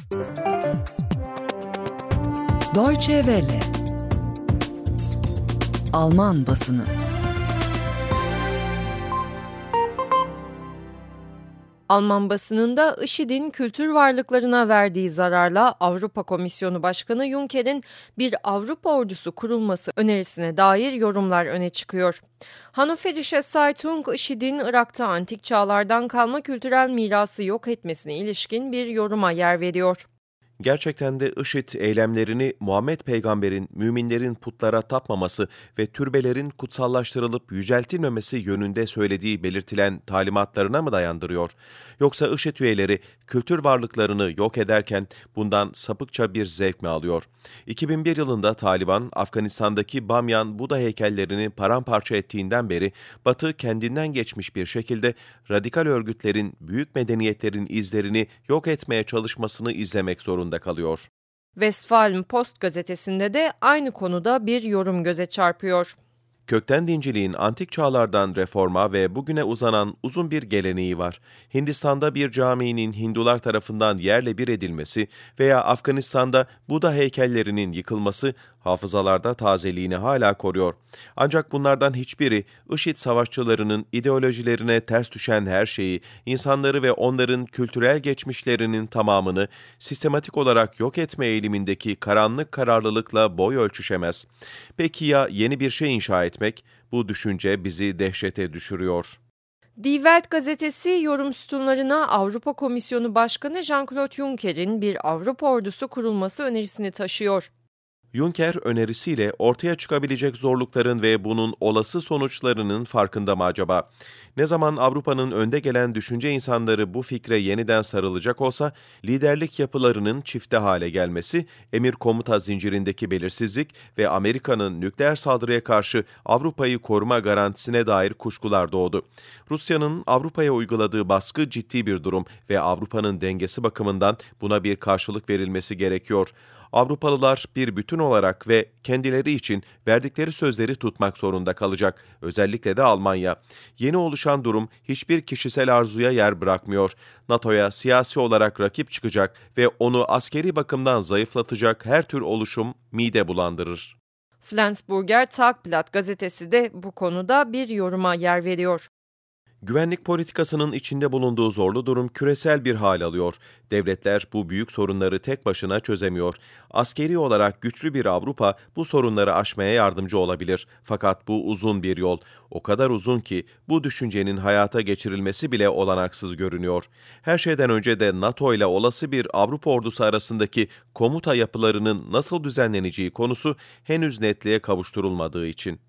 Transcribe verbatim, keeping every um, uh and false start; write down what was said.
Deutsche Welle. Alman basını. Alman basınında IŞİD'in kültür varlıklarına verdiği zararla Avrupa Komisyonu Başkanı Juncker'in bir Avrupa ordusu kurulması önerisine dair yorumlar öne çıkıyor. Hannoverische Zeitung, IŞİD'in Irak'ta antik çağlardan kalma kültürel mirası yok etmesine ilişkin bir yoruma yer veriyor. Gerçekten de IŞİD eylemlerini Muhammed Peygamber'in müminlerin putlara tapmaması ve türbelerin kutsallaştırılıp yüceltilmemesi yönünde söylediği belirtilen talimatlarına mı dayandırıyor? Yoksa IŞİD üyeleri kültür varlıklarını yok ederken bundan sapıkça bir zevk mi alıyor? iki bin bir yılında Taliban, Afganistan'daki Bamyan Buda heykellerini paramparça ettiğinden beri Batı kendinden geçmiş bir şekilde radikal örgütlerin büyük medeniyetlerin izlerini yok etmeye çalışmasını izlemek zorunda kalıyor. Westfalen-Post gazetesinde de aynı konuda bir yorum göze çarpıyor. Kökten dinciliğin antik çağlardan reforma ve bugüne uzanan uzun bir geleneği var. Hindistan'da bir caminin Hindular tarafından yerle bir edilmesi veya Afganistan'da Buda heykellerinin yıkılması hafızalarda tazeliğini hala koruyor. Ancak bunlardan hiçbiri IŞİD savaşçılarının ideolojilerine ters düşen her şeyi, insanları ve onların kültürel geçmişlerinin tamamını sistematik olarak yok etme eğilimindeki karanlık kararlılıkla boy ölçüşemez. Peki ya yeni bir şey inşa etmek? Bu düşünce bizi dehşete düşürüyor. Die Welt gazetesi yorum sütunlarına Avrupa Komisyonu Başkanı Jean-Claude Juncker'in bir Avrupa ordusu kurulması önerisini taşıyor. Juncker önerisiyle ortaya çıkabilecek zorlukların ve bunun olası sonuçlarının farkında mı acaba? Ne zaman Avrupa'nın önde gelen düşünce insanları bu fikre yeniden sarılacak olsa, liderlik yapılarının çifte hale gelmesi, emir komuta zincirindeki belirsizlik ve Amerika'nın nükleer saldırıya karşı Avrupa'yı koruma garantisine dair kuşkular doğdu. Rusya'nın Avrupa'ya uyguladığı baskı ciddi bir durum ve Avrupa'nın dengesi bakımından buna bir karşılık verilmesi gerekiyor. Avrupalılar bir bütün olarak ve kendileri için verdikleri sözleri tutmak zorunda kalacak. Özellikle de Almanya. Yeni oluşan durum hiçbir kişisel arzuya yer bırakmıyor. NATO'ya siyasi olarak rakip çıkacak ve onu askeri bakımdan zayıflatacak her tür oluşum mide bulandırır. Flensburger Tagblatt gazetesi de bu konuda bir yoruma yer veriyor. Güvenlik politikasının içinde bulunduğu zorlu durum küresel bir hal alıyor. Devletler bu büyük sorunları tek başına çözemiyor. Askeri olarak güçlü bir Avrupa bu sorunları aşmaya yardımcı olabilir. Fakat bu uzun bir yol. O kadar uzun ki bu düşüncenin hayata geçirilmesi bile olanaksız görünüyor. Her şeyden önce de NATO ile olası bir Avrupa ordusu arasındaki komuta yapılarının nasıl düzenleneceği konusu henüz netliğe kavuşturulmadığı için.